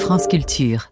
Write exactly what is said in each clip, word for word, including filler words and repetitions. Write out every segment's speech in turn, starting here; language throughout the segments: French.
France Culture.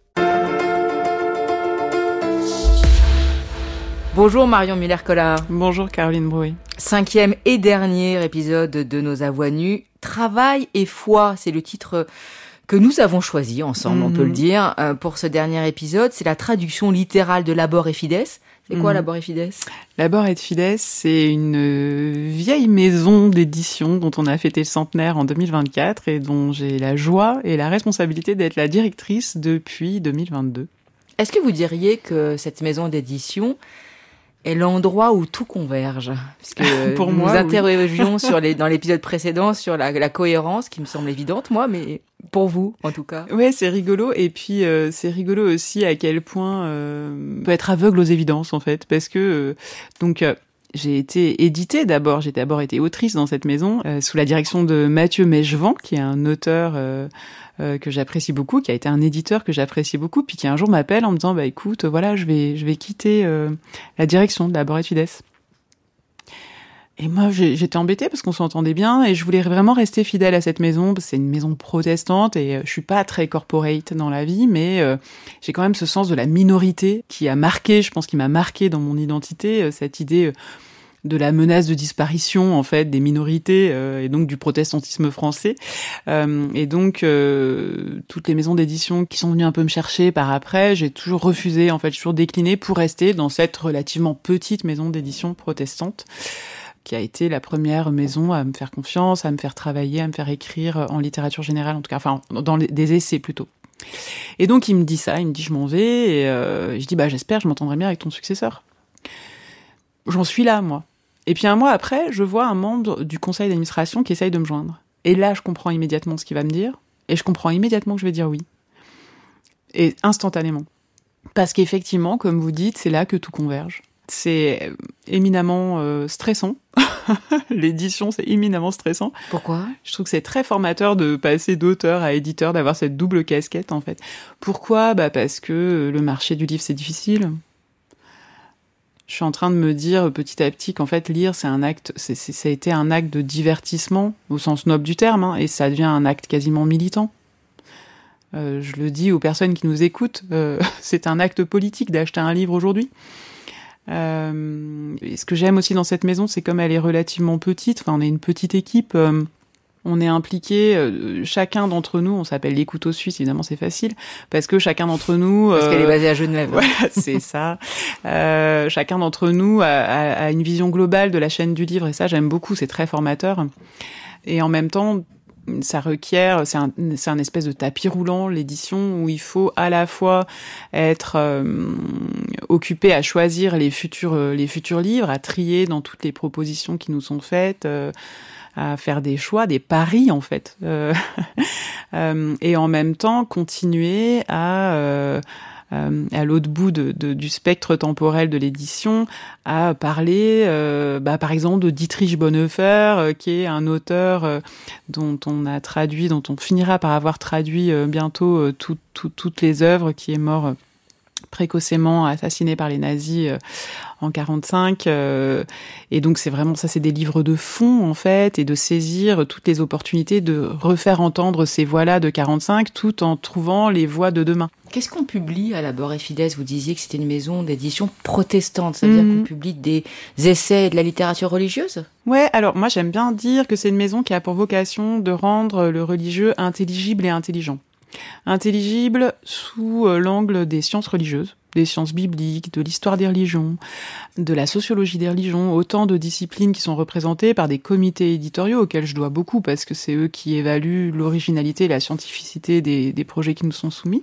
Bonjour Marion Muller-Collard. Bonjour Caroline Brouet. Cinquième et dernier épisode de Nos Avoix nues. Travail et foi, c'est le titre que nous avons choisi ensemble, mmh. on peut le dire, pour ce dernier épisode. C'est la traduction littérale de Labor et Fides. C'est quoi mmh. Labor et Fides ? Labor et Fides, c'est une vieille maison d'édition dont on a fêté le centenaire en deux mille vingt-quatre et dont j'ai la joie et la responsabilité d'être la directrice depuis deux mille vingt-deux. Est-ce que vous diriez que cette maison d'édition est l'endroit où tout converge, puisque Pour nous moi, nous interrogions oui. sur les, dans l'épisode précédent sur la, la cohérence, qui me semble évidente, moi, mais pour vous, en tout cas. Ouais, c'est rigolo. Et puis, euh, c'est rigolo aussi à quel point euh, on peut être aveugle aux évidences, en fait, parce que euh, donc. Euh, J'ai été éditée d'abord, j'ai d'abord été autrice dans cette maison, euh, sous la direction de Mathieu Mechevant, qui est un auteur euh, euh, que j'apprécie beaucoup, qui a été un éditeur que j'apprécie beaucoup, puis qui un jour m'appelle en me disant, bah écoute, voilà, je vais, je vais quitter euh, la direction de Labor et Fides. Et moi, j'ai, j'étais embêtée parce qu'on s'entendait bien et je voulais vraiment rester fidèle à cette maison, parce que c'est une maison protestante et euh, je suis pas très corporate dans la vie, mais euh, j'ai quand même ce sens de la minorité qui a marqué, je pense qu'il m'a marqué dans mon identité, euh, cette idée euh, de la menace de disparition, en fait, des minorités euh, et donc du protestantisme français. Euh, et donc, euh, toutes les maisons d'édition qui sont venues un peu me chercher par après, j'ai toujours refusé, en fait, j'ai toujours décliné pour rester dans cette relativement petite maison d'édition protestante, qui a été la première maison à me faire confiance, à me faire travailler, à me faire écrire en littérature générale, en tout cas, enfin, dans les, des essais plutôt. Et donc, il me dit ça, il me dit, je m'en vais, et euh, je dis, bah, j'espère, je m'entendrai bien avec ton successeur. J'en suis là, moi. Et puis, un mois après, je vois un membre du conseil d'administration qui essaye de me joindre. Et là, je comprends immédiatement ce qu'il va me dire, et je comprends immédiatement que je vais dire oui. Et instantanément. Parce qu'effectivement, comme vous dites, c'est là que tout converge. C'est éminemment euh, stressant. L'édition, c'est éminemment stressant. Pourquoi ? Je trouve que c'est très formateur de passer d'auteur à éditeur, d'avoir cette double casquette, en fait. Pourquoi ? Bah parce que le marché du livre, c'est difficile. Je suis en train de me dire petit à petit qu'en fait, lire, c'est un acte, c'est, c'est, ça a été un acte de divertissement, au sens noble du terme, hein, et ça devient un acte quasiment militant. Euh, je le dis aux personnes qui nous écoutent, euh, c'est un acte politique d'acheter un livre aujourd'hui. Euh, et ce que j'aime aussi dans cette maison, c'est comme elle est relativement petite, enfin on est une petite équipe, euh, on est impliqués, euh, chacun d'entre nous, on s'appelle les couteaux suisses, évidemment c'est facile, parce que chacun d'entre nous... Parce euh, qu'elle est basée à Genève. Voilà, c'est ça. Euh, chacun d'entre nous a, a, a une vision globale de la chaîne du livre, et ça j'aime beaucoup, c'est très formateur. Et en même temps, ça requiert, c'est un, c'est un espèce de tapis roulant, l'édition, où il faut à la fois être euh, occupé à choisir les futurs, les futurs livres, à trier dans toutes les propositions qui nous sont faites, euh, à faire des choix, des paris en fait, euh, euh, et en même temps continuer à euh, Euh, à l'autre bout de, de, du spectre temporel de l'édition, à parler, euh, bah, par exemple, de Dietrich Bonhoeffer, euh, qui est un auteur euh, dont on a traduit, dont on finira par avoir traduit euh, bientôt euh, tout, tout, toutes les œuvres, qui est mort euh, précocement, assassiné par les nazis euh, en quarante-cinq. Euh, et donc, c'est vraiment ça, c'est des livres de fond, en fait, et de saisir toutes les opportunités de refaire entendre ces voix-là de quarante-cinq, tout en trouvant les voix de demain. Qu'est-ce qu'on publie à Labor et Fides ? Vous disiez que c'était une maison d'édition protestante. Ça veut mmh. dire qu'on publie des essais et de la littérature religieuse ? Ouais, alors moi j'aime bien dire que c'est une maison qui a pour vocation de rendre le religieux intelligible et intelligent. Intelligible sous l'angle des sciences religieuses, des sciences bibliques, de l'histoire des religions, de la sociologie des religions, autant de disciplines qui sont représentées par des comités éditoriaux auxquels je dois beaucoup parce que c'est eux qui évaluent l'originalité et la scientificité des, des projets qui nous sont soumis,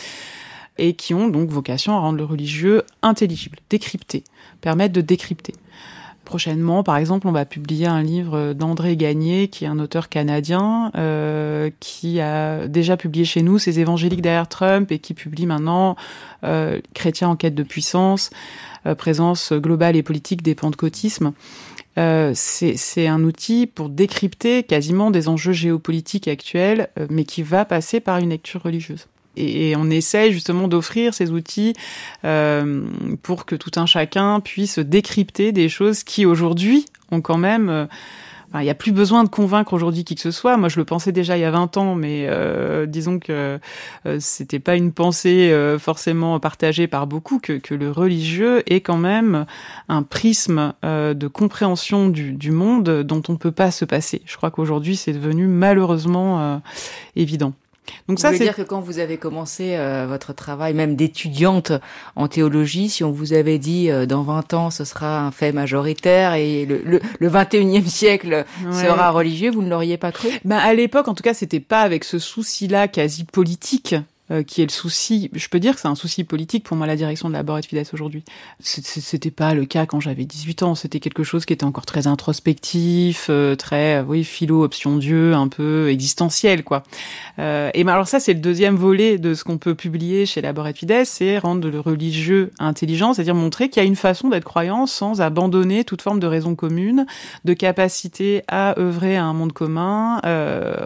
et qui ont donc vocation à rendre le religieux intelligible, décrypté, permettre de décrypter. Prochainement, par exemple, on va publier un livre d'André Gagné, qui est un auteur canadien, euh, qui a déjà publié chez nous ses Évangéliques derrière Trump et qui publie maintenant euh, Chrétiens en quête de puissance, euh, présence globale et politique des pentecôtismes. Euh, c'est, c'est un outil pour décrypter quasiment des enjeux géopolitiques actuels, euh, mais qui va passer par une lecture religieuse. Et, et on essaie justement d'offrir ces outils euh, pour que tout un chacun puisse décrypter des choses qui aujourd'hui ont quand même... Euh, Enfin, il y a plus besoin de convaincre aujourd'hui qui que ce soit. Moi, je le pensais déjà il y a vingt ans, mais euh, disons que euh, c'était pas une pensée euh, forcément partagée par beaucoup, que, que le religieux est quand même un prisme euh, de compréhension du, du monde dont on ne peut pas se passer. Je crois qu'aujourd'hui, c'est devenu malheureusement euh, évident. Donc vous ça, voulez c'est dire que quand vous avez commencé euh, votre travail, même d'étudiante en théologie, si on vous avait dit euh, dans vingt ans ce sera un fait majoritaire et le, le, le vingt et unième siècle ouais. sera religieux, vous ne l'auriez pas cru? Ben à l'époque, en tout cas, c'était pas avec ce souci-là quasi politique. Euh, qui est le souci, je peux dire que c'est un souci politique pour moi, la direction de Labor et Fides aujourd'hui. C'était pas le cas quand j'avais dix-huit ans, c'était quelque chose qui était encore très introspectif, euh, très, euh, oui, philo, option Dieu, un peu existentiel, quoi. Euh, et ben alors ça, c'est le deuxième volet de ce qu'on peut publier chez Labor et Fides, c'est rendre le religieux intelligent, c'est-à-dire montrer qu'il y a une façon d'être croyant sans abandonner toute forme de raison commune, de capacité à œuvrer à un monde commun, euh,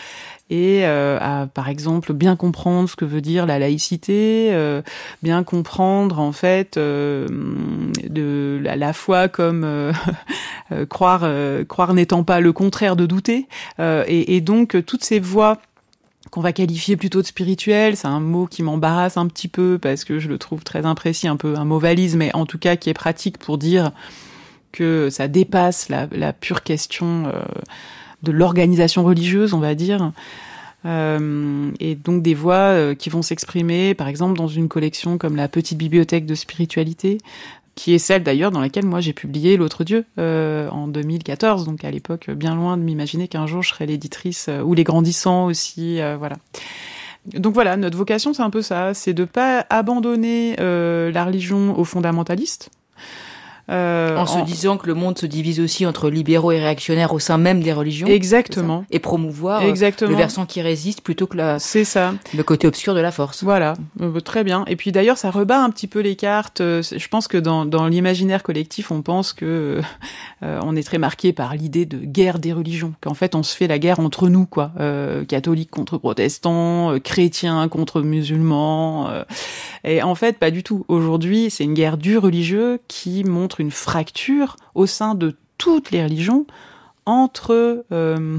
et euh, à, par exemple, bien comprendre ce que veut dire la laïcité, euh, bien comprendre, en fait, euh, de la, la foi comme euh, euh, croire, euh, croire n'étant pas le contraire de douter, euh, et, et donc toutes ces voies qu'on va qualifier plutôt de spirituel, c'est un mot qui m'embarrasse un petit peu parce que je le trouve très imprécis, un peu un mot valise, mais en tout cas qui est pratique pour dire que ça dépasse la, la pure question euh, de l'organisation religieuse, on va dire, euh, et donc des voix euh, qui vont s'exprimer, par exemple, dans une collection comme la Petite Bibliothèque de Spiritualité, qui est celle d'ailleurs dans laquelle moi j'ai publié L'Autre Dieu euh, en deux mille quatorze, donc à l'époque bien loin de m'imaginer qu'un jour je serais l'éditrice, euh, ou Les Grandissants aussi, euh, voilà. Donc voilà, notre vocation c'est un peu ça, c'est de pas abandonner euh, la religion aux fondamentalistes, Euh, en se en... disant que le monde se divise aussi entre libéraux et réactionnaires au sein même des religions. Exactement. Et promouvoir Exactement. le versant qui résiste plutôt que la... C'est ça. le côté obscur de la force. Voilà, euh, très bien. Et puis d'ailleurs, ça rebat un petit peu les cartes. Je pense que dans, dans l'imaginaire collectif, on pense que euh, on est très marqué par l'idée de guerre des religions, qu'en fait on se fait la guerre entre nous, quoi. Euh, catholiques contre protestants, euh, chrétiens contre musulmans. Euh, et en fait, pas du tout. Aujourd'hui, c'est une guerre du religieux qui montre une fracture au sein de toutes les religions entre euh,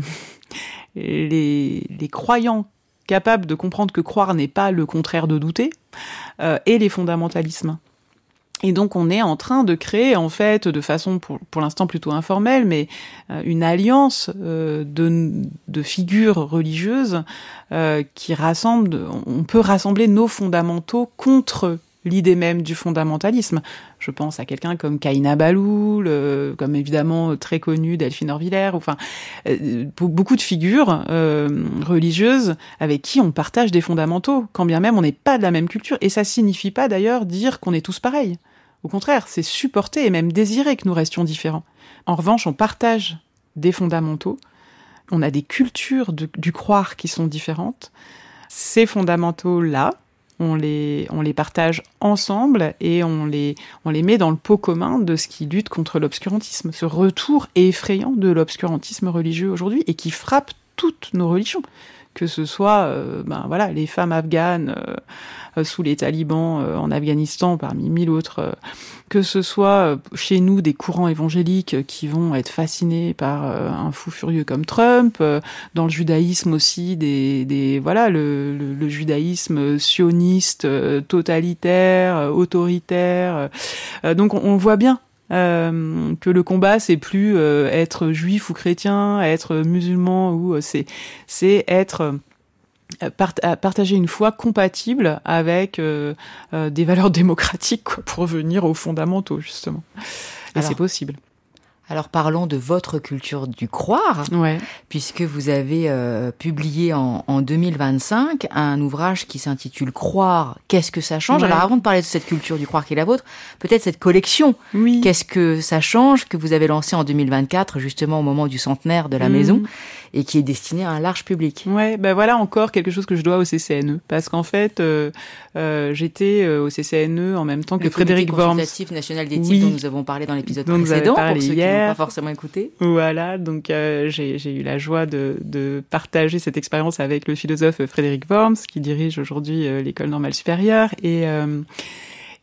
les, les croyants capables de comprendre que croire n'est pas le contraire de douter euh, et les fondamentalismes. Et donc on est en train de créer, en fait, de façon pour, pour l'instant plutôt informelle, mais euh, une alliance euh, de, de figures religieuses euh, qui rassemblent, on peut rassembler nos fondamentaux contre l'idée même du fondamentalisme. Je pense à quelqu'un comme Kaïna Baloul, euh, comme évidemment très connu Delphine Orvillère, enfin euh, beaucoup de figures euh, religieuses avec qui on partage des fondamentaux, quand bien même on n'est pas de la même culture. Et ça signifie pas d'ailleurs dire qu'on est tous pareils. Au contraire, c'est supporter et même désirer que nous restions différents. En revanche, on partage des fondamentaux, on a des cultures de, du croire qui sont différentes. Ces fondamentaux-là, on les, on les partage ensemble et on les, on les met dans le pot commun de ce qui lutte contre l'obscurantisme, ce retour effrayant de l'obscurantisme religieux aujourd'hui et qui frappe toutes nos religions, que ce soit euh, ben voilà, les femmes afghanes euh, sous les talibans euh, en Afghanistan, parmi mille autres, euh, que ce soit euh, chez nous des courants évangéliques qui vont être fascinés par euh, un fou furieux comme Trump, euh, dans le judaïsme aussi, des, des voilà le, le, le judaïsme sioniste, euh, totalitaire, euh, autoritaire. Euh, donc on, on voit bien Euh, que le combat c'est plus euh, être juif ou chrétien, être musulman ou euh, c'est c'est être euh, part, partager une foi compatible avec euh, euh, des valeurs démocratiques, quoi, pour revenir aux fondamentaux justement. Et alors, c'est possible. Alors parlons de votre culture du croire, ouais. puisque vous avez euh, publié en, en deux mille vingt-cinq un ouvrage qui s'intitule Croire, qu'est-ce que ça change? Ouais. Alors avant de parler de cette culture du croire qui est la vôtre, peut-être cette collection, oui. Qu'est-ce que ça change, que vous avez lancée en deux mille vingt-quatre, justement au moment du centenaire de la mmh. maison, et qui est destinée à un large public. Ouais, ben voilà encore quelque chose que je dois au C C N E, parce qu'en fait euh, euh, j'étais euh, au C C N E en même temps que le Frédéric Worms. Le Consultatif national d'éthique oui. dont nous avons parlé dans l'épisode donc précédent, pour ceux hier. qui n'ont pas forcément écouté. Voilà, donc euh, j'ai, j'ai eu la joie de, de partager cette expérience avec le philosophe Frédéric Worms, qui dirige aujourd'hui euh, l'école normale supérieure, et euh,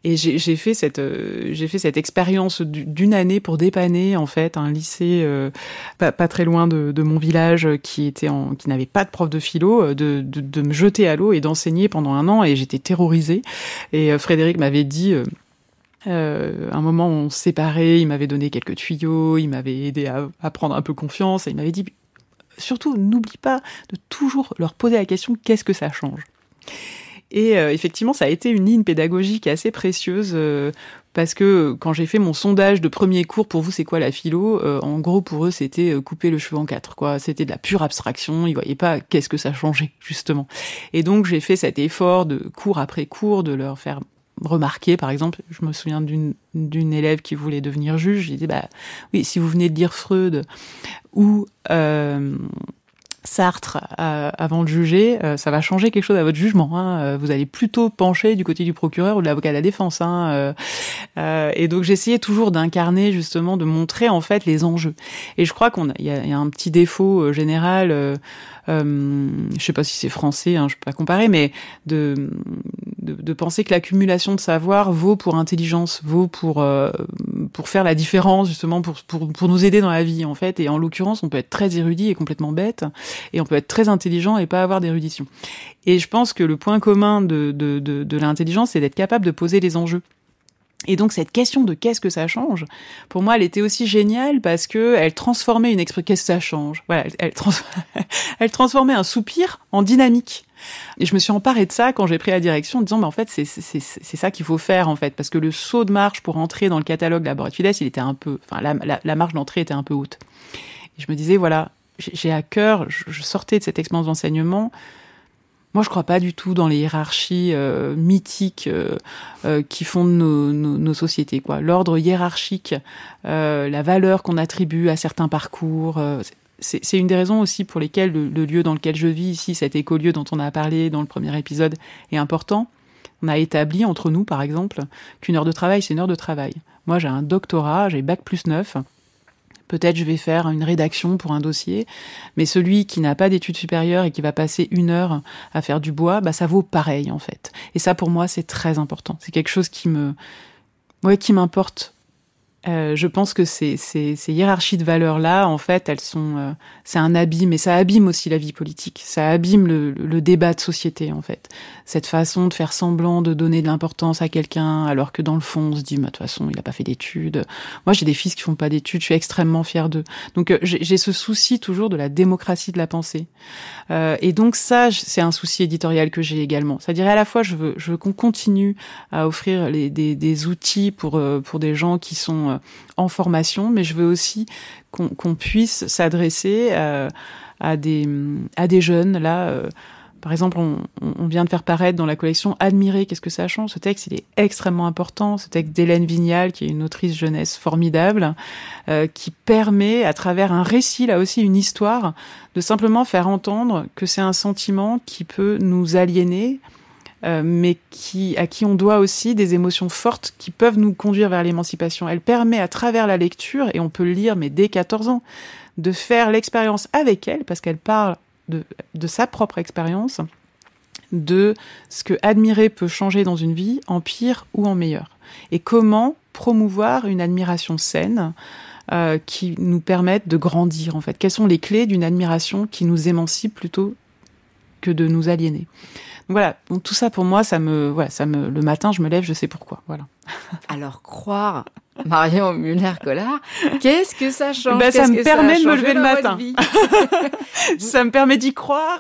Et j'ai, j'ai fait cette, euh, j'ai fait cette expérience d'une année pour dépanner en fait un lycée euh, pas, pas très loin de, de mon village qui était en, qui n'avait pas de prof de philo, de, de, de me jeter à l'eau et d'enseigner pendant un an. Et j'étais terrorisée. Et euh, Frédéric m'avait dit. Euh, Euh, un moment, on se séparait, il m'avait donné quelques tuyaux, il m'avait aidé à, à prendre un peu confiance, et il m'avait dit, surtout, n'oublie pas de toujours leur poser la question, qu'est-ce que ça change ? Et euh, effectivement, ça a été une ligne pédagogique assez précieuse, euh, parce que quand j'ai fait mon sondage de premier cours, pour vous, c'est quoi la philo ? euh, En gros, pour eux, c'était euh, couper le cheveu en quatre, quoi. C'était de la pure abstraction, ils voyaient pas qu'est-ce que ça changeait, justement. Et donc, j'ai fait cet effort de cours après cours, de leur faire remarquer, par exemple, je me souviens d'une, d'une élève qui voulait devenir juge, j'ai dit, bah oui, si vous venez de lire Freud ou euh, Sartre euh, avant de juger, euh, ça va changer quelque chose à votre jugement. Hein. Vous allez plutôt pencher du côté du procureur ou de l'avocat de la défense. Hein. Euh, euh, et donc j'essayais toujours d'incarner, justement, de montrer en fait les enjeux. Et je crois qu'on a, il y a, y a un petit défaut euh, général. Euh, euh, je sais pas si c'est français, hein, je peux pas comparer, mais de, de de penser que l'accumulation de savoir vaut pour intelligence, vaut pour euh, pour faire la différence, justement, pour pour pour nous aider dans la vie en fait. Et en l'occurrence, on peut être très érudit et complètement bête. Et on peut être très intelligent et pas avoir d'érudition. Et je pense que le point commun de, de, de, de l'intelligence, c'est d'être capable de poser les enjeux. Et donc cette question de qu'est-ce que ça change, pour moi, elle était aussi géniale parce que elle transformait une expression, qu'est-ce que ça change ? Voilà, elle, elle, trans... elle transformait un soupir en dynamique. Et je me suis emparée de ça quand j'ai pris la direction, en disant, mais en fait, c'est, c'est, c'est, c'est ça qu'il faut faire, en fait, parce que le saut de marche pour entrer dans le catalogue Laborat Fides, il était un peu, enfin, la, la, la marge d'entrée était un peu haute. Et je me disais, voilà, j'ai à cœur, je sortais de cette expérience d'enseignement. Moi, je crois pas du tout dans les hiérarchies euh, mythiques euh, euh, qui fondent nos, nos, nos sociétés, quoi. L'ordre hiérarchique, euh, la valeur qu'on attribue à certains parcours, euh, c'est, c'est une des raisons aussi pour lesquelles le, le lieu dans lequel je vis ici, cet écolieu dont on a parlé dans le premier épisode, est important. On a établi entre nous, par exemple, qu'une heure de travail, c'est une heure de travail. Moi, j'ai un doctorat, j'ai bac plus neuf. Peut-être je vais faire une rédaction pour un dossier, mais celui qui n'a pas d'études supérieures et qui va passer une heure à faire du bois, bah ça vaut pareil en fait. Et ça pour moi c'est très important. C'est quelque chose qui me, ouais, qui m'importe. Euh, je pense que ces, ces, ces hiérarchies de valeurs-là, en fait, elles sont, euh, c'est un abîme, et ça abîme aussi la vie politique. Ça abîme le, le débat de société, en fait. Cette façon de faire semblant de donner de l'importance à quelqu'un, alors que dans le fond, on se dit, bah, de toute façon, il a pas fait d'études. Moi, j'ai des fils qui font pas d'études, je suis extrêmement fière d'eux. Donc, euh, j'ai, j'ai ce souci toujours de la démocratie de la pensée. Euh, et donc, ça, c'est un souci éditorial que j'ai également. C'est-à-dire, à la fois, je veux, je veux qu'on continue à offrir les, des, des outils pour, euh, pour des gens qui sont euh, en formation, mais je veux aussi qu'on, qu'on puisse s'adresser à, à des à des jeunes. Là, euh, par exemple, on, on vient de faire paraître dans la collection Admirer, qu'est-ce que ça change ? Ce texte, il est extrêmement important. Ce texte d'Hélène Vignal, qui est une autrice jeunesse formidable, euh, qui permet, à travers un récit, là aussi une histoire, de simplement faire entendre que c'est un sentiment qui peut nous aliéner, Euh, mais qui, à qui on doit aussi des émotions fortes qui peuvent nous conduire vers l'émancipation. Elle permet, à travers la lecture, et on peut le lire, mais dès quatorze ans, de faire l'expérience avec elle, parce qu'elle parle de, de sa propre expérience, de ce que admirer peut changer dans une vie, en pire ou en meilleur. Et comment promouvoir une admiration saine, euh, qui nous permette de grandir, en fait. Quelles sont les clés d'une admiration qui nous émancipe plutôt que de nous aliéner ? Donc voilà, donc tout ça pour moi, ça me, voilà, ça me, le matin, je me lève, je sais pourquoi, voilà. Alors croire, Marion Muller-Collard, qu'est-ce que ça change ? Ben, ça me permet de me lever le matin. Vous... Ça me permet d'y croire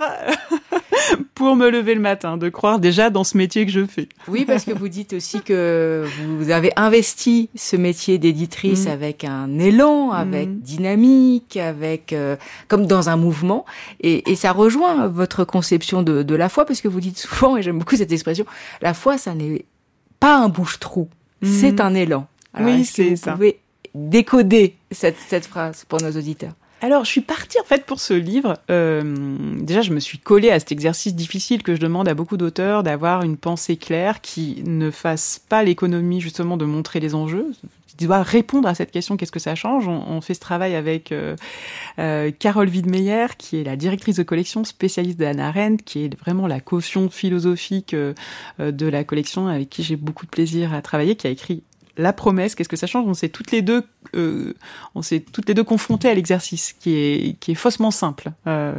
pour me lever le matin, de croire déjà dans ce métier que je fais. Oui, parce que vous dites aussi que vous avez investi ce métier d'éditrice mmh. avec un élan, avec mmh. dynamique, avec euh, comme dans un mouvement, et, et ça rejoint votre conception de, de la foi, parce que vous dites souvent, et j'aime beaucoup cette expression, la foi, ça n'est pas un bouche-trou, mmh. c'est un élan. Alors, oui, est-ce c'est que vous ça. pouvez décoder cette, cette phrase pour nos auditeurs ? Alors, je suis partie, en fait, pour ce livre. Euh, déjà, je me suis collée à cet exercice difficile que je demande à beaucoup d'auteurs, d'avoir une pensée claire qui ne fasse pas l'économie, justement, de montrer les enjeux. Tu dois répondre à cette question, qu'est-ce que ça change ? On, on fait ce travail avec euh, euh, Carole Wiedmeyer, qui est la directrice de collection, spécialiste de Hannah Arendt, qui est vraiment la caution philosophique euh, de la collection, avec qui j'ai beaucoup de plaisir à travailler, qui a écrit La promesse, qu'est-ce que ça change ? On s'est toutes les deux, euh, on s'est toutes les deux confrontées à l'exercice, qui est qui est faussement simple. Euh,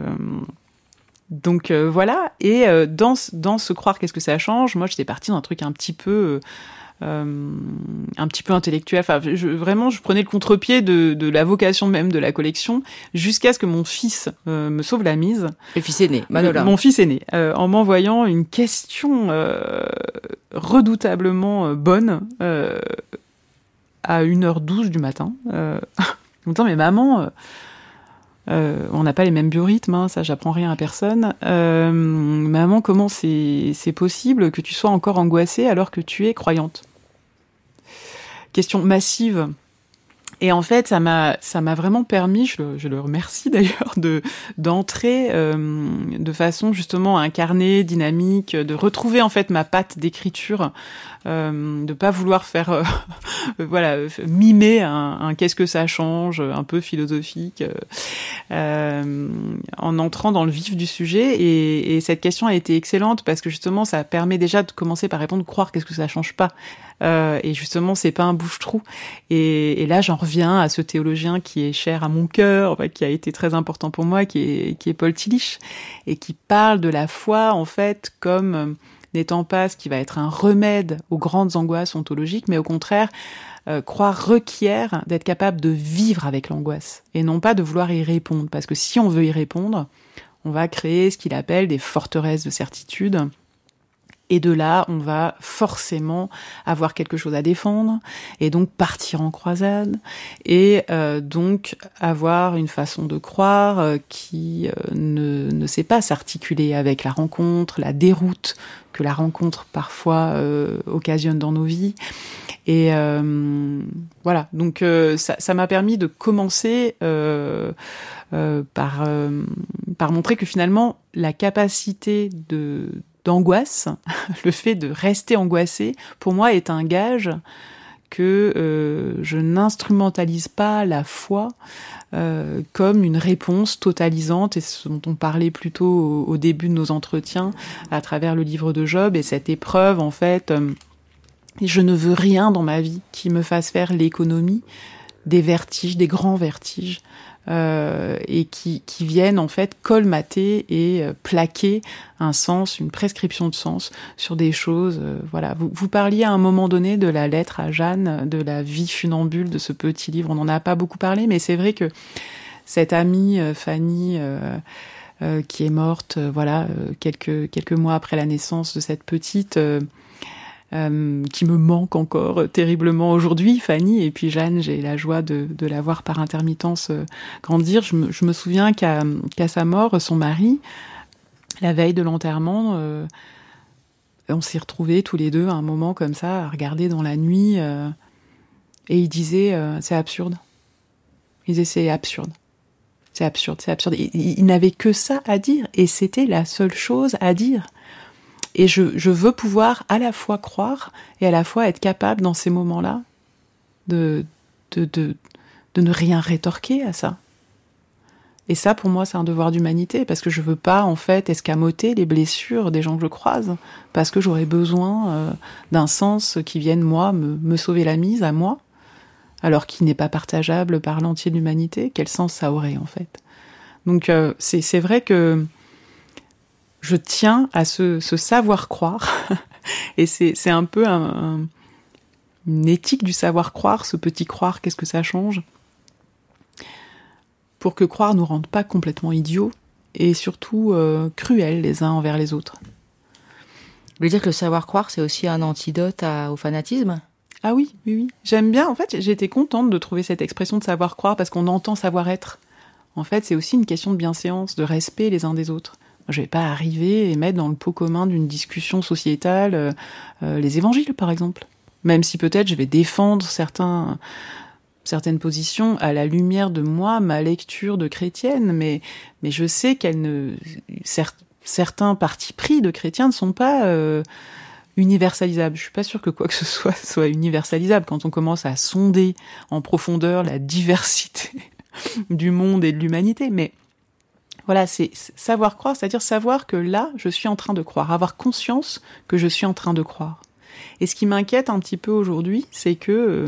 donc euh, voilà. Et euh, dans dans ce croire, qu'est-ce que ça change ? Moi, j'étais partie dans un truc un petit peu euh, un petit peu intellectuel. Enfin, je, vraiment, je prenais le contre-pied de de la vocation même de la collection, jusqu'à ce que mon fils euh, me sauve la mise. Le fils aîné, Manola. Mon fils aîné, euh, en m'envoyant une question euh, redoutablement bonne euh, à une heure douze du matin. Euh, en me disant, mais maman, euh, euh, on n'a pas les mêmes biorhythmes, hein, ça j'apprends rien à personne. Euh, maman, comment c'est, c'est possible que tu sois encore angoissée alors que tu es croyante ? Question massive. Et en fait, ça m'a, ça m'a vraiment permis, je le, je le remercie d'ailleurs, de d'entrer euh, de façon justement incarnée, dynamique, de retrouver en fait ma patte d'écriture, euh, de pas vouloir faire, euh, voilà, mimer un, un qu'est-ce que ça change, un peu philosophique, euh, en entrant dans le vif du sujet. Et, et cette question a été excellente parce que justement, ça permet déjà de commencer par répondre, croire qu'est-ce que ça change pas. Euh, et justement, c'est pas un bouche-trou. Et, et là, j'en reviens à ce théologien qui est cher à mon cœur, enfin, qui a été très important pour moi, qui est, qui est Paul Tillich, et qui parle de la foi, en fait, comme n'étant pas ce qui va être un remède aux grandes angoisses ontologiques, mais au contraire, euh, croire requiert d'être capable de vivre avec l'angoisse, et non pas de vouloir y répondre. Parce que si on veut y répondre, on va créer ce qu'il appelle des forteresses de certitude. Et de là, on va forcément avoir quelque chose à défendre, et donc partir en croisade, et euh, donc avoir une façon de croire euh, qui euh, ne, ne sait pas s'articuler avec la rencontre, la déroute que la rencontre parfois euh, occasionne dans nos vies. Et euh, voilà, donc euh, ça, ça m'a permis de commencer euh, euh, par, euh, par montrer que finalement, la capacité de d'angoisse, le fait de rester angoissé, pour moi, est un gage que euh, je n'instrumentalise pas la foi euh, comme une réponse totalisante, et ce dont on parlait plutôt au, au début de nos entretiens à travers le livre de Job, et cette épreuve, en fait, euh, je ne veux rien dans ma vie qui me fasse faire l'économie des vertiges, des grands vertiges, Euh, et qui, qui viennent en fait colmater et euh, plaquer un sens, une prescription de sens sur des choses. Euh, voilà. Vous, vous parliez à un moment donné de la lettre à Jeanne, de la vie funambule de ce petit livre. On n'en a pas beaucoup parlé, mais c'est vrai que cette amie euh, Fanny, euh, euh, qui est morte, euh, voilà, euh, quelques quelques mois après la naissance de cette petite. Euh, Euh, qui me manque encore euh, terriblement aujourd'hui, Fanny, et puis Jeanne, j'ai la joie de, de la voir par intermittence euh, grandir. Je me, je me souviens qu'à, qu'à sa mort, son mari, la veille de l'enterrement, euh, on s'est retrouvés tous les deux à un moment comme ça, à regarder dans la nuit, euh, et il disait euh, c'est absurde. Il disait c'est absurde. C'est absurde, c'est absurde. Il, il, il n'avait que ça à dire, et c'était la seule chose à dire. Et je, je veux pouvoir à la fois croire et à la fois être capable dans ces moments-là de, de, de, de ne rien rétorquer à ça. Et ça, pour moi, c'est un devoir d'humanité, parce que je veux pas, en fait, escamoter les blessures des gens que je croise, parce que j'aurais besoin euh, d'un sens qui vienne, moi, me, me sauver la mise à moi, alors qu'il n'est pas partageable par l'entier de l'humanité. Quel sens ça aurait, en fait ? Donc, euh, c'est, c'est vrai que je tiens à ce, ce savoir-croire, et c'est, c'est un peu un, un, une éthique du savoir-croire, ce petit croire, qu'est-ce que ça change ? Pour que croire nous rende pas complètement idiots, et surtout euh, cruels les uns envers les autres. Vous voulez dire que le savoir-croire, c'est aussi un antidote à, au fanatisme ? Ah oui, oui, oui. J'aime bien, en fait, j'étais contente de trouver cette expression de savoir-croire, parce qu'on entend savoir-être. En fait, c'est aussi une question de bienséance, de respect les uns des autres. Je vais pas arriver et mettre dans le pot commun d'une discussion sociétale euh, euh, les évangiles, par exemple. Même si peut-être je vais défendre certains, certaines positions à la lumière de moi, ma lecture de chrétienne, mais, mais je sais qu'elle ne, cer- certains partis pris de chrétiens ne sont pas euh, universalisables. Je suis pas sûre que quoi que ce soit soit universalisable quand on commence à sonder en profondeur la diversité du monde et de l'humanité, mais voilà, c'est savoir croire, c'est-à-dire savoir que là, je suis en train de croire, avoir conscience que je suis en train de croire. Et ce qui m'inquiète un petit peu aujourd'hui, c'est que euh,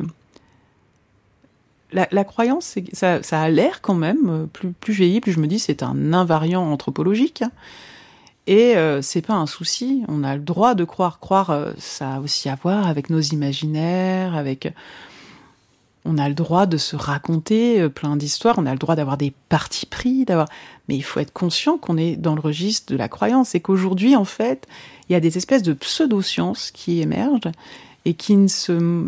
la, la croyance, c'est, ça, ça a l'air quand même, plus, plus je vieillis, plus je me dis c'est un invariant anthropologique. Et euh, c'est pas un souci, on a le droit de croire. Croire, euh, ça a aussi à voir avec nos imaginaires, avec... On a le droit de se raconter plein d'histoires, on a le droit d'avoir des partis pris, d'avoir... mais il faut être conscient qu'on est dans le registre de la croyance et qu'aujourd'hui, en fait, il y a des espèces de pseudo-sciences qui émergent et qui ne se,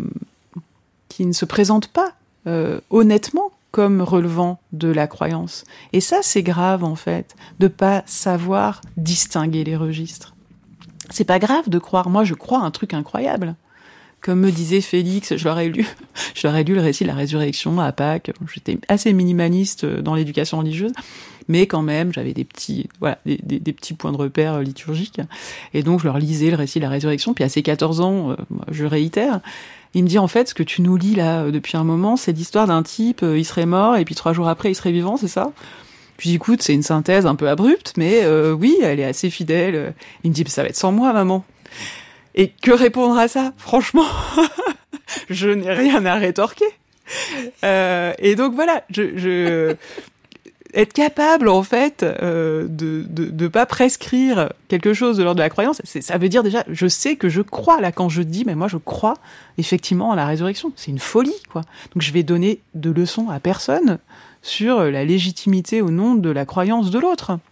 qui ne se présentent pas euh, honnêtement comme relevant de la croyance. Et ça, c'est grave, en fait, de pas savoir distinguer les registres. C'est pas grave de croire. Moi, je crois un truc incroyable. Comme me disait Félix, je leur ai lu, je leur ai lu le récit de la résurrection à Pâques. J'étais assez minimaliste dans l'éducation religieuse, mais quand même, j'avais des petits, voilà, des, des, des petits points de repère liturgiques. Et donc, je leur lisais le récit de la résurrection. Puis à ses quatorze ans, je réitère. Il me dit, en fait, ce que tu nous lis là depuis un moment, c'est l'histoire d'un type, il serait mort, et puis trois jours après, il serait vivant, c'est ça? Puis écoute, c'est une synthèse un peu abrupte, mais euh, oui, elle est assez fidèle. Il me dit, ça va être sans moi, maman. Et que répondre à ça? Franchement, je n'ai rien à rétorquer. Euh, et donc voilà, je, je être capable en fait euh, de, de de pas prescrire quelque chose de l'ordre de la croyance, c'est, ça veut dire déjà, je sais que je crois là quand je dis, mais moi je crois effectivement à la résurrection. C'est une folie quoi. Donc je vais donner de leçons à personne sur la légitimité ou non de la croyance de l'autre.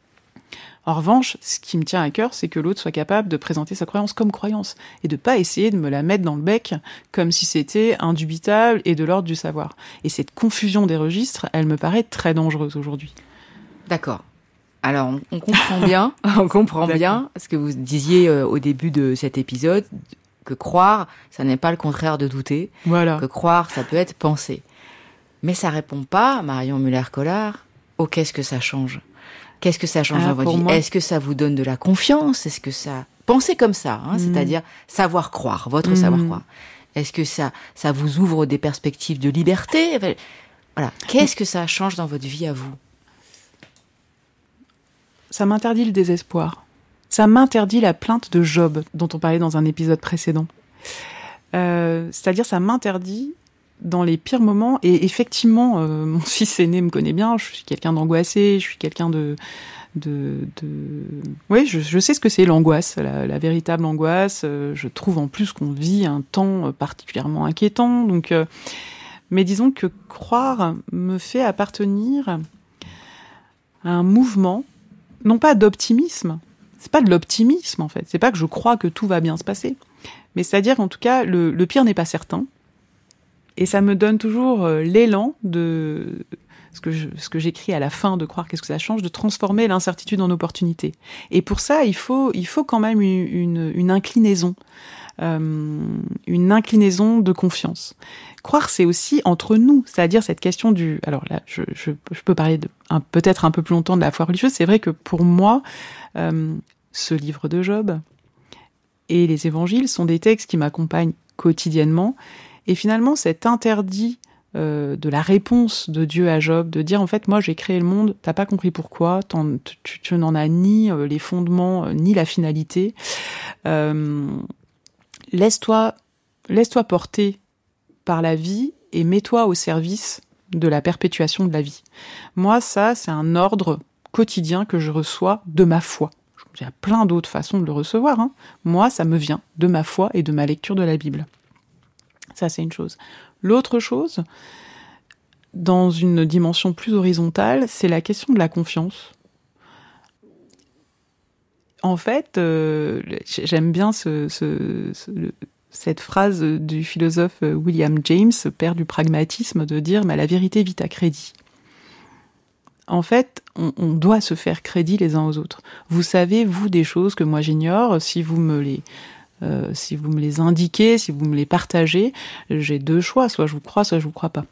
En revanche, ce qui me tient à cœur, c'est que l'autre soit capable de présenter sa croyance comme croyance et de pas essayer de me la mettre dans le bec comme si c'était indubitable et de l'ordre du savoir. Et cette confusion des registres, elle me paraît très dangereuse aujourd'hui. D'accord. Alors, on, on comprend bien, on comprend bien ce que vous disiez euh, au début de cet épisode, que croire, ça n'est pas le contraire de douter. Voilà. Que croire, ça peut être penser. Mais ça répond pas, Marion Muller-Collard, au qu'est-ce que ça change. Qu'est-ce que ça change ah, dans votre vie? Moi... Est-ce que ça vous donne de la confiance? Est-ce que ça... Pensez comme ça, hein, mmh. c'est-à-dire savoir croire, votre mmh. savoir croire. Est-ce que ça, ça vous ouvre des perspectives de liberté? Voilà. Qu'est-ce que ça change dans votre vie à vous? Ça m'interdit le désespoir. Ça m'interdit la plainte de Job, dont on parlait dans un épisode précédent. Euh, c'est-à-dire, ça m'interdit... dans les pires moments, et effectivement, euh, mon fils aîné me connaît bien, je suis quelqu'un d'angoissé, je suis quelqu'un de... de, de... Oui, je, je sais ce que c'est l'angoisse, la, la véritable angoisse. Euh, je trouve en plus qu'on vit un temps particulièrement inquiétant. Donc, euh... Mais disons que croire me fait appartenir à un mouvement, non pas d'optimisme, c'est pas de l'optimisme en fait, c'est pas que je crois que tout va bien se passer, mais c'est-à-dire en tout cas, le, le pire n'est pas certain. Et ça me donne toujours euh, l'élan de ce que, je, ce que j'écris à la fin de Croire qu'est-ce que ça change, de transformer l'incertitude en opportunité. Et pour ça, il faut, il faut quand même une, une, une inclinaison, euh, une inclinaison de confiance. Croire, c'est aussi entre nous, c'est-à-dire cette question du... Alors là, je, je, je peux parler de, un, peut-être un peu plus longtemps de la foi religieuse. C'est vrai que pour moi, euh, ce livre de Job et les évangiles sont des textes qui m'accompagnent quotidiennement. Et finalement, cet interdit euh, de la réponse de Dieu à Job, de dire en fait, moi j'ai créé le monde, t'as pas compris pourquoi, tu, tu n'en as ni euh, les fondements, euh, ni la finalité. Euh, laisse-toi, laisse-toi porter par la vie et mets-toi au service de la perpétuation de la vie. Moi, ça, c'est un ordre quotidien que je reçois de ma foi. Il y a plein d'autres façons de le recevoir. Hein. Moi, ça me vient de ma foi et de ma lecture de la Bible. Ça, c'est une chose. L'autre chose, dans une dimension plus horizontale, c'est la question de la confiance. En fait, euh, j'aime bien ce, ce, ce, le, cette phrase du philosophe William James, père du pragmatisme, de dire « mais la vérité vit à crédit ». En fait, on, on doit se faire crédit les uns aux autres. Vous savez, vous, des choses que moi j'ignore, si vous me les... Euh, si vous me les indiquez, si vous me les partagez, j'ai deux choix, soit je vous crois, soit je vous crois pas.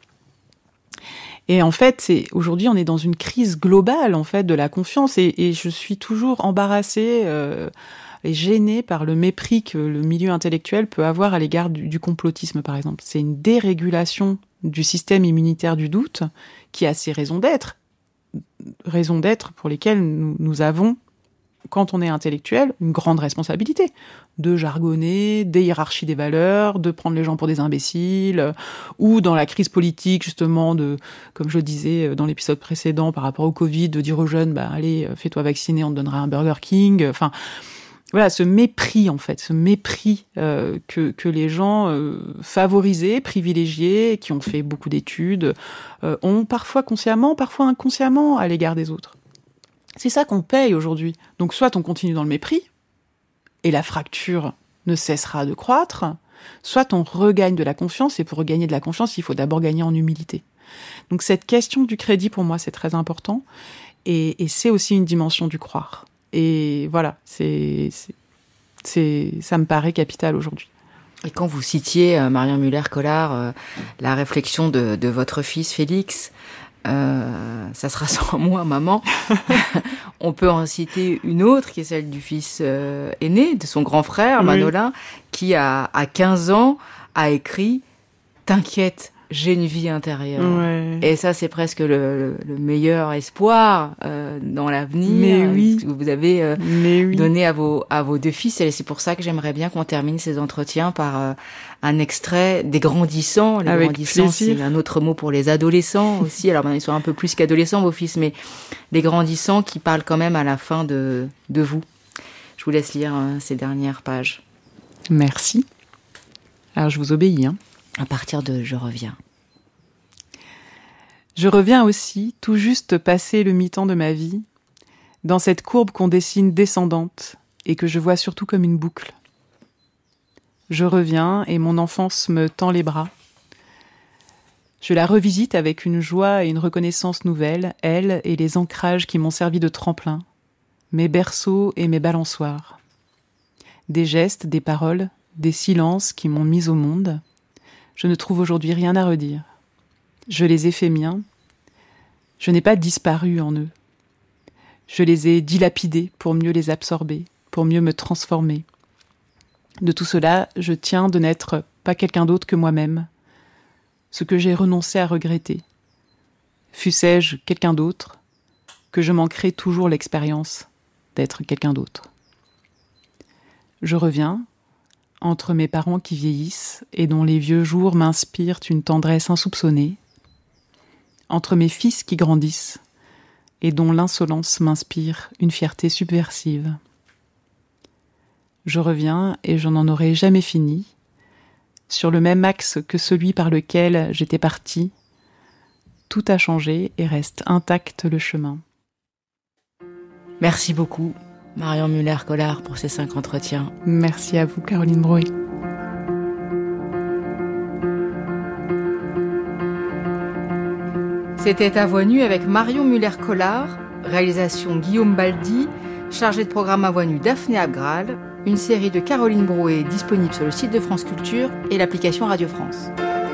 Et en fait, c'est aujourd'hui, on est dans une crise globale en fait de la confiance, et, et je suis toujours embarrassée euh, et gênée par le mépris que le milieu intellectuel peut avoir à l'égard du, du complotisme, par exemple. C'est une dérégulation du système immunitaire du doute qui a ses raisons d'être, raisons d'être pour lesquelles nous, nous avons, quand on est intellectuel, une grande responsabilité de jargonner, des hiérarchies des valeurs, de prendre les gens pour des imbéciles, euh, ou dans la crise politique, justement, de, comme je le disais dans l'épisode précédent par rapport au Covid, de dire aux jeunes, bah, allez, fais-toi vacciner, on te donnera un Burger King. Enfin, voilà, ce mépris, en fait, ce mépris euh, que, que les gens euh, favorisés, privilégiés, qui ont fait beaucoup d'études, euh, ont parfois consciemment, parfois inconsciemment à l'égard des autres. C'est ça qu'on paye aujourd'hui. Donc soit on continue dans le mépris, et la fracture ne cessera de croître, soit on regagne de la confiance, et pour regagner de la confiance, il faut d'abord gagner en humilité. Donc cette question du crédit, pour moi, c'est très important, et, et c'est aussi une dimension du croire. Et voilà, c'est, c'est, c'est, ça me paraît capital aujourd'hui. Et quand vous citiez, euh, Marion Muller-Collard, euh, la réflexion de, de votre fils Félix, Euh, ça sera sans moi, maman. On peut en citer une autre, qui est celle du fils euh, aîné, de son grand frère, oui. Manolin, qui a, à quinze ans, a écrit « T'inquiète, j'ai une vie intérieure ouais. ». Et ça, c'est presque le, le, le meilleur espoir euh, dans l'avenir Mais oui. que vous avez euh, Mais oui. donné à vos, à vos deux fils. Et c'est pour ça que j'aimerais bien qu'on termine ces entretiens par euh, un extrait des grandissants. Les Avec grandissants, plaisir. C'est un autre mot pour les adolescents aussi. Alors, ils sont un peu plus qu'adolescents, vos fils, mais les grandissants qui parlent quand même à la fin de, de vous. Je vous laisse lire euh, ces dernières pages. Merci. Alors, je vous obéis, hein. À partir de « Je reviens ». Je reviens aussi, tout juste passé le mi-temps de ma vie, dans cette courbe qu'on dessine descendante et que je vois surtout comme une boucle. Je reviens et mon enfance me tend les bras. Je la revisite avec une joie et une reconnaissance nouvelles, elle et les ancrages qui m'ont servi de tremplin, mes berceaux et mes balançoires. Des gestes, des paroles, des silences qui m'ont mise au monde. Je ne trouve aujourd'hui rien à redire. Je les ai fait miens. Je n'ai pas disparu en eux. Je les ai dilapidés pour mieux les absorber, pour mieux me transformer. De tout cela, je tiens de n'être pas quelqu'un d'autre que moi-même, ce que j'ai renoncé à regretter. Fussé-je quelqu'un d'autre, que je manquerai toujours l'expérience d'être quelqu'un d'autre. Je reviens, entre mes parents qui vieillissent et dont les vieux jours m'inspirent une tendresse insoupçonnée, entre mes fils qui grandissent et dont l'insolence m'inspire une fierté subversive. Je reviens et je n'en aurai jamais fini, sur le même axe que celui par lequel j'étais partie. Tout a changé et reste intact le chemin. Merci beaucoup, Marion Muller-Collard, pour ces cinq entretiens. Merci à vous, Caroline Broé. C'était À Voix Nue avec Marion Muller-Collard, réalisation Guillaume Baldi, chargé de programme À Voix Nue Daphné Abgral, une série de Caroline Broé disponible sur le site de France Culture et l'application Radio France.